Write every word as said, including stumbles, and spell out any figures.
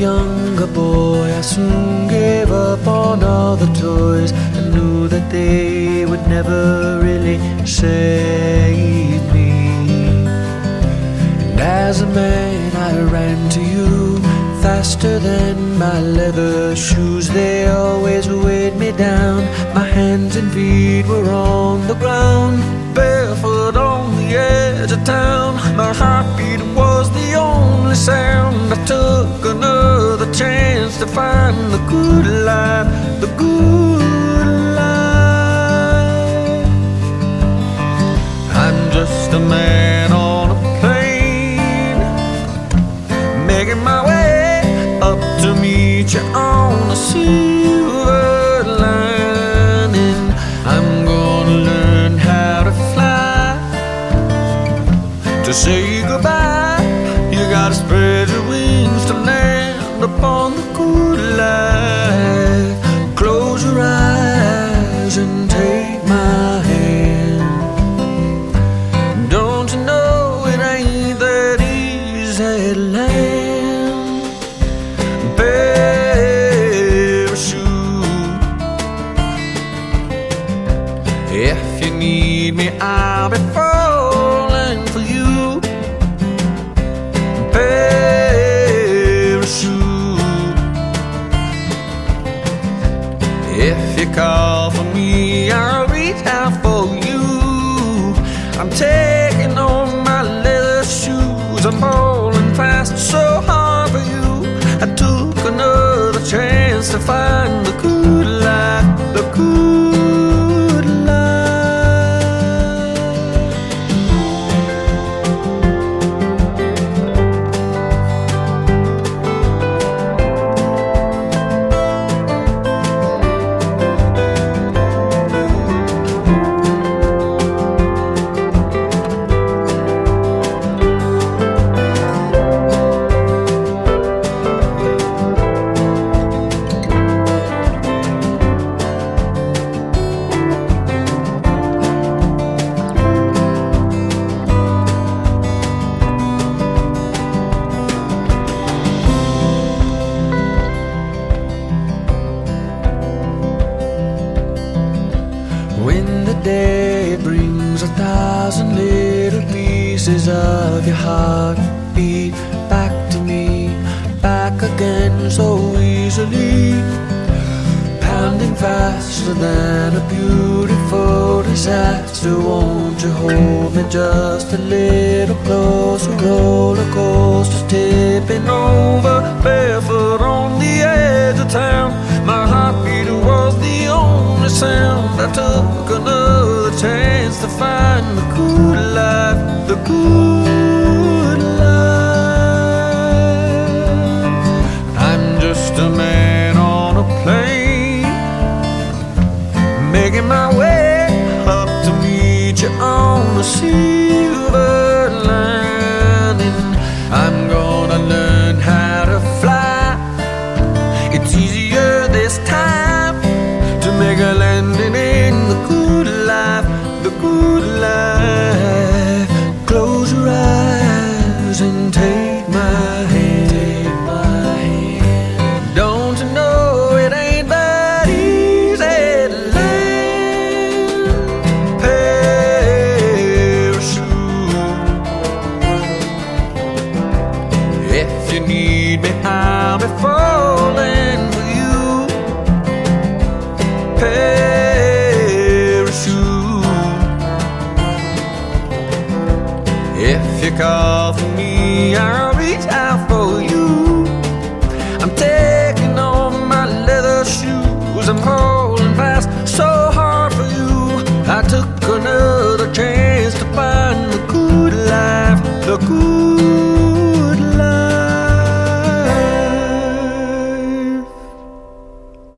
younger boy, I soon gave up on all the toys. I knew that they would never really save me. And as a man I ran to you, faster than my leather shoes. They always weighed me down. My hands and feet were on the ground, barefoot on the edge of town. My heartbeat was the only sound. I took another chance to find the good life, the good life. I'm just a man on a plane, making my way up to meet you on a silver lining. I'm gonna learn how to fly, to say goodbye. You gotta spread your wings to land upon the good life. Close your eyes and take my hand. Don't you know it ain't that easy to land? Parachute. If you need me, I'll be falling for you. If you call for me, I'll reach out for you. I'm taking on my leather shoes. I'm holding fast so hard for you. I took another chance to find the good life, the good life. When the day brings a thousand little pieces of your heart beat back to me, back again so easily, pounding faster than a beautiful disaster. Won't you hold me just a little closer? Roller coaster tipping over, barefoot on the edge of town. My heartbeat was the only sound. I took another chance to find the good life, the good life. I'm just a man on a plane, making my way up to meet you on the silver lining. I'm gonna learn how to fly. It's easier this time to make a landing in the good life, the good life. Close your eyes and take my hand. Take my hand. Don't you know it ain't that easy to land? Parachute. If you need me, I'll be falling for you. Parachute. If you call for me, I'll reach out for you. I'm taking on my leather shoes. I'm holding fast so hard for you. I took